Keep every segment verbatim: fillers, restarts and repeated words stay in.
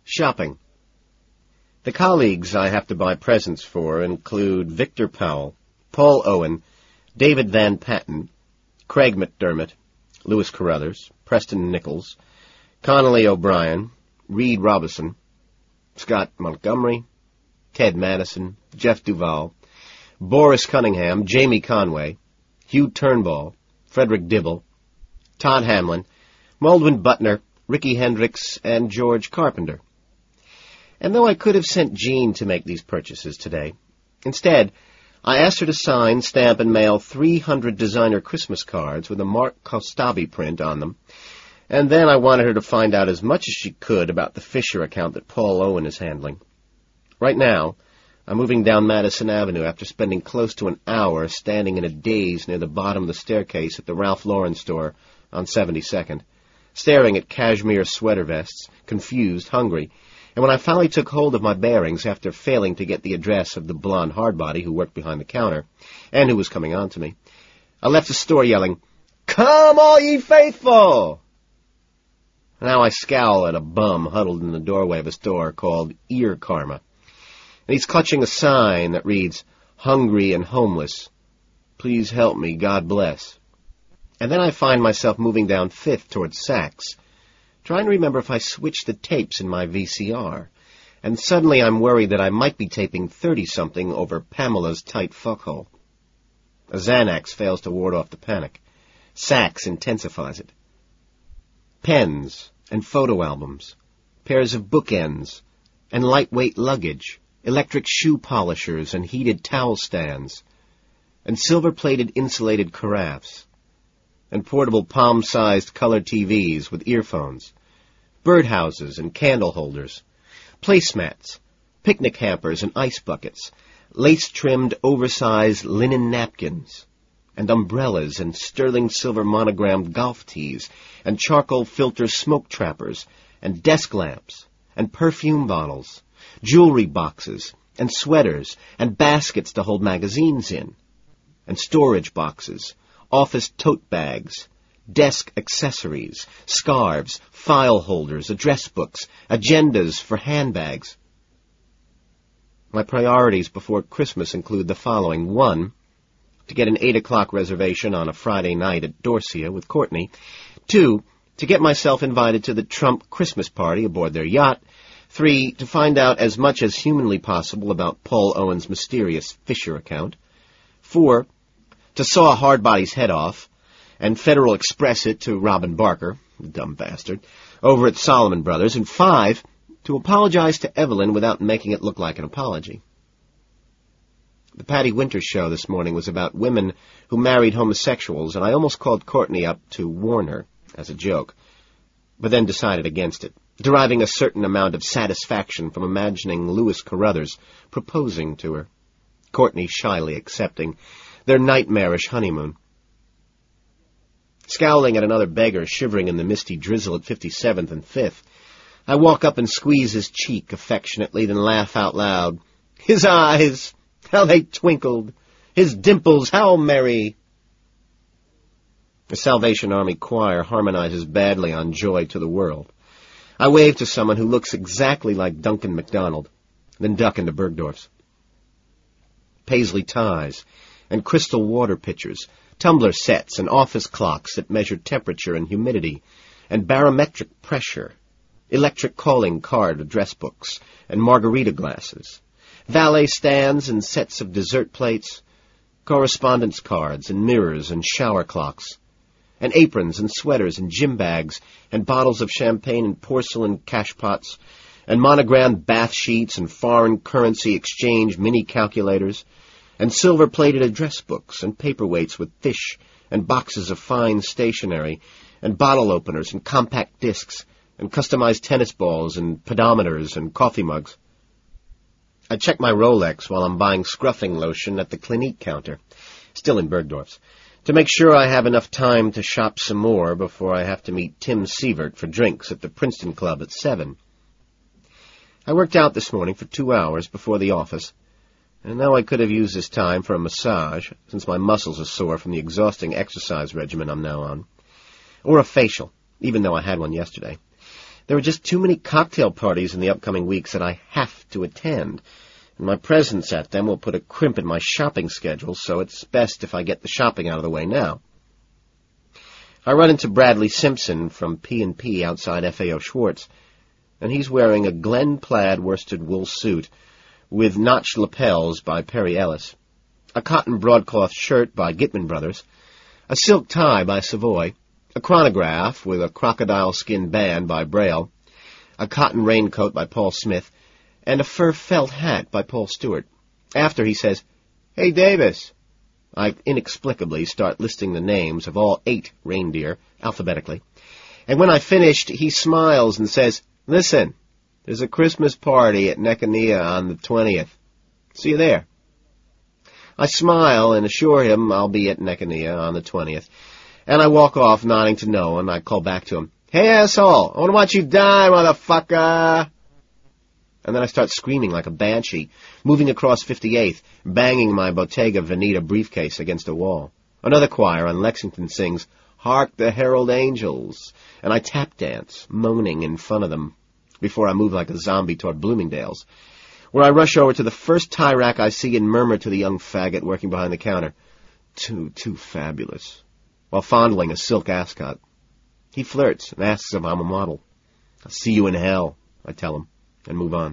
Shopping. The colleagues I have to buy presents for include Victor Powell, Paul Owen, David Van Patten, Craig McDermott, Lewis Carruthers, Preston Nichols, Connolly O'Brien, Reed Robison, Scott Montgomery, Ted Madison, Jeff Duvall, Boris Cunningham, Jamie Conway, Hugh Turnbull, Frederick Dibble, Todd Hamlin, Maldwin Butner, Ricky Hendricks, and George Carpenter. And though I could have sent Jean to make these purchases today, instead, I asked her to sign, stamp, and mail three hundred designer Christmas cards with a Mark Kostabi print on them, and then I wanted her to find out as much as she could about the Fisher account that Paul Owen is handling. Right now, I'm moving down Madison Avenue after spending close to an hour standing in a daze near the bottom of the staircase at the Ralph Lauren store on seventy-second, staring at cashmere sweater vests, confused, hungry, and when I finally took hold of my bearings after failing to get the address of the blonde hardbody who worked behind the counter, and who was coming on to me, I left the store yelling, "Come, all ye faithful!" Now I scowl at a bum huddled in the doorway of a store called Ear Karma, and he's clutching a sign that reads, "Hungry and homeless. Please help me, God bless." And then I find myself moving down Fifth towards Saks, trying to remember if I switched the tapes in my V C R, and suddenly I'm worried that I might be taping thirty-something over Pamela's tight fuckhole. A Xanax fails to ward off the panic. Saks intensifies it. Pens and photo albums, pairs of bookends, and lightweight luggage, electric shoe polishers and heated towel stands, and silver-plated insulated carafes, and portable palm-sized color T Vs with earphones, birdhouses and candle holders, placemats, picnic hampers and ice buckets, lace-trimmed oversized linen napkins, and umbrellas and sterling silver monogrammed golf tees, and charcoal filter smoke trappers, and desk lamps, and perfume bottles, jewelry boxes, and sweaters, and baskets to hold magazines in, and storage boxes, office tote bags, desk accessories, scarves, file holders, address books, agendas for handbags. My priorities before Christmas include the following. One, to get an eight o'clock reservation on a Friday night at Dorsia with Courtney. Two, to get myself invited to the Trump Christmas party aboard their yacht. Three, to find out as much as humanly possible about Paul Owen's mysterious Fisher account. Four, to saw Hardbody's head off, and Federal Express it to Robin Barker, the dumb bastard, over at Solomon Brothers. And five, to apologize to Evelyn without making it look like an apology. The Patty Winters show this morning was about women who married homosexuals, and I almost called Courtney up to warn her, as a joke, but then decided against it, deriving a certain amount of satisfaction from imagining Lewis Carruthers proposing to her, Courtney shyly accepting, their nightmarish honeymoon. Scowling at another beggar shivering in the misty drizzle at fifty-seventh and Fifth, I walk up and squeeze his cheek affectionately, then laugh out loud. His eyes, how they twinkled! His dimples, how merry! The Salvation Army choir harmonizes badly on Joy to the World. I wave to someone who looks exactly like Duncan MacDonald, then duck into Bergdorf's. Paisley ties and crystal water pitchers, tumbler sets and office clocks that measure temperature and humidity, and barometric pressure, electric calling card address books, and margarita glasses, valet stands and sets of dessert plates, correspondence cards and mirrors and shower clocks, and aprons and sweaters and gym bags, and bottles of champagne and porcelain cash pots, and monogrammed bath sheets and foreign currency exchange mini calculators, and silver-plated address books and paperweights with fish, and boxes of fine stationery, and bottle openers and compact discs, and customized tennis balls and pedometers and coffee mugs. I check my Rolex while I'm buying scruffing lotion at the Clinique counter, still in Bergdorf's, to make sure I have enough time to shop some more before I have to meet Tim Sievert for drinks at the Princeton Club at seven. I worked out this morning for two hours before the office, and now I could have used this time for a massage, since my muscles are sore from the exhausting exercise regimen I'm now on, or a facial, even though I had one yesterday. There are just too many cocktail parties in the upcoming weeks that I have to attend, and my presence at them will put a crimp in my shopping schedule, so it's best if I get the shopping out of the way now. I run into Bradley Simpson from P and P outside F A O Schwartz, and he's wearing a Glen plaid worsted wool suit with notched lapels by Perry Ellis, a cotton broadcloth shirt by Gitman Brothers, a silk tie by Savoy, a chronograph with a crocodile skin band by Braille, a cotton raincoat by Paul Smith, and a fur felt hat by Paul Stewart. After he says, "Hey, Davis," I inexplicably start listing the names of all eight reindeer alphabetically, and when I finished, he smiles and says, "Listen, there's a Christmas party at Necania on the twentieth. See you there." I smile and assure him I'll be at Necania on the twentieth, and I walk off nodding to no one. I call back to him, "Hey, asshole, I want to watch you die, motherfucker!" And then I start screaming like a banshee, moving across fifty-eighth, banging my Bottega Veneta briefcase against a wall. Another choir on Lexington sings, "Hark the Herald Angels," and I tap dance, moaning in front of them, before I move like a zombie toward Bloomingdale's, where I rush over to the first tie rack I see and murmur to the young faggot working behind the counter, "Too, too fabulous," while fondling a silk ascot. He flirts and asks if I'm a model. "I'll see you in hell," I tell him, and move on.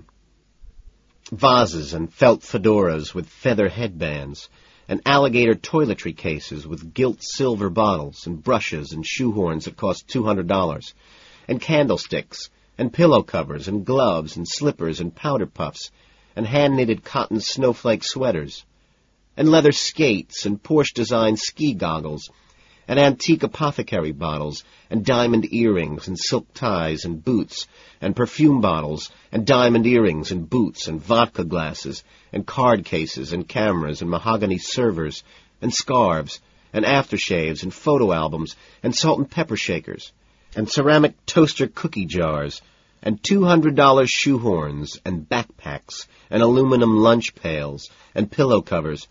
Vases and felt fedoras with feather headbands, and alligator toiletry cases with gilt silver bottles, and brushes and shoehorns that cost two hundred dollars, and candlesticks, and pillow covers, and gloves, and slippers, and powder puffs, and hand-knitted cotton snowflake sweaters, and leather skates, and Porsche-designed ski goggles, and antique apothecary bottles, and diamond earrings, and silk ties, and boots, and perfume bottles, and diamond earrings, and boots, and vodka glasses, and card cases, and cameras, and mahogany servers, and scarves, and aftershaves, and photo albums, and salt and pepper shakers, and ceramic toaster cookie jars, and two hundred dollar shoehorns, and backpacks, and aluminum lunch pails, and pillow covers.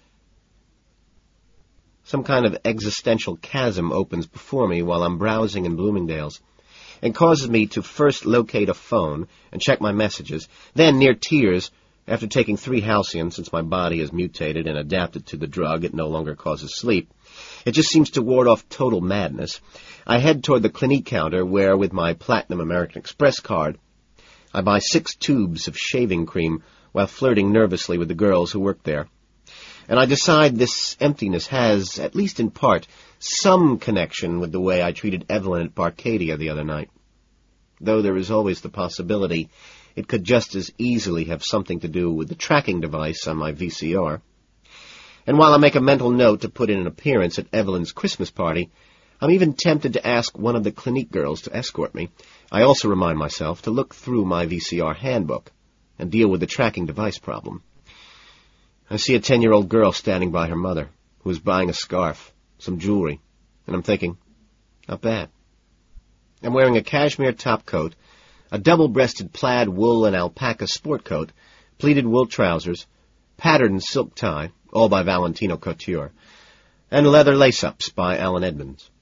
Some kind of existential chasm opens before me while I'm browsing in Bloomingdale's, and causes me to first locate a phone and check my messages, then, near tears, after taking three Halcyon, since my body is mutated and adapted to the drug, it no longer causes sleep. It just seems to ward off total madness. I head toward the Clinique counter where, with my Platinum American Express card, I buy six tubes of shaving cream while flirting nervously with the girls who work there. And I decide this emptiness has, at least in part, some connection with the way I treated Evelyn at Barcadia the other night, though there is always the possibility it could just as easily have something to do with the tracking device on my V C R. And while I make a mental note to put in an appearance at Evelyn's Christmas party, I'm even tempted to ask one of the Clinique girls to escort me. I also remind myself to look through my V C R handbook and deal with the tracking device problem. I see a ten-year-old girl standing by her mother, who is buying a scarf, some jewelry, and I'm thinking, not bad. I'm wearing a cashmere top coat, a double-breasted plaid wool and alpaca sport coat, pleated wool trousers, patterned silk tie, all by Valentino Couture, and leather lace-ups by Alan Edmonds.